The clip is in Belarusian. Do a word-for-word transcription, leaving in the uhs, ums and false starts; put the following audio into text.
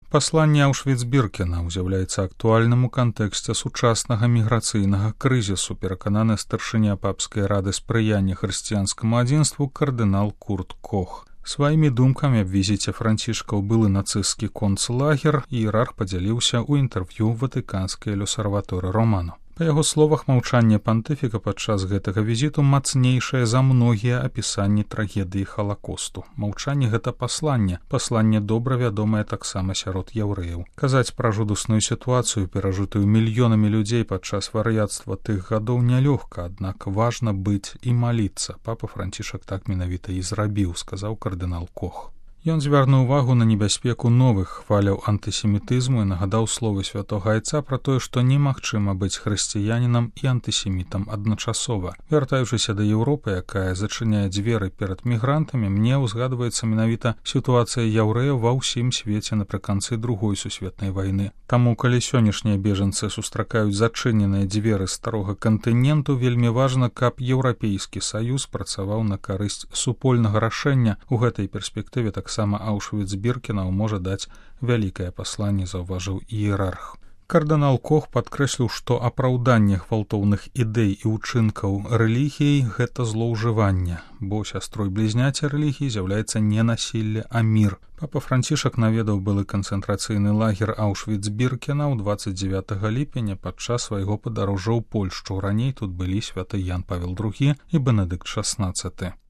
Пасланне Аўшвіц-Біркенау з'яўляецца актуальным у кантэксце сучаснага міграцыйнага крызісу, перакананы старшыня папскай рады спрыяння хрысціянскаму адзінству кардынал Курт Кох. Сваімі думкамі аб візіце францішкаў былы нацысцкі концлагер, іерарх падзяліўся ў інтэрв'ю ватыканскай люсарваторы Романо. Па яго словах, маўчанне пантыфіка падчас гэтага візіту мацнейшае за многія апісанні трагедыі Халакосту. Маўчанне гэта пасланне, пасланне добра вядомае таксама сярод яўрэяў. Казаць пра жудасную сітуацыю, перажытую мільёнамі людзей падчас вар'яцтва тых гадоў нялёгка, аднак важна быць і маліцца. Папа Францішак так менавіта і зрабіў, сказаў кардынал Кох. Ён звярнуў увагу на небяспеку новых хваляў антысемітызму і нагадаў словы святога айца пра тое, што немагчыма быць хрысціянінам і антысемітам адначасова. Вяртаючыся да Еўропы, якая зачыняе дзверы перад мігрантамі, мне ўзгадваецца менавіта сітуацыя яўрэяў ва ўсім свеце напрыканцы другой сусветнай вайны. Таму, калі сённяшнія бежанцы сустракаюць зачыненыя дзверы старога кантыненту, вельмі важна, каб Еўрапейскі саюз працаваў на карысць супольнага рашэння. У гэтай перспектыве таксама Сама Аўшвіц-Біркенау можа даць вялікае пасланне, заўважыў іерарх. Кардынал Кох падкрэсліў, што апраўданне гвалтоўных ідэй і ўчынкаў рэлігіяй – гэта злоўжыванне, бо сястрой-блізняццяй рэлігіі з'яўляецца не насілле, а мір. Папа Францішак наведаў былы канцэнтрацыйны лагер Аўшвіц-Біркенау дваццаць дзевятага ліпеня падчас свайго падарожжа ў Польшчу. Раней тут былі святы Ян Павел другі і Бенедыкт шаснаццаты.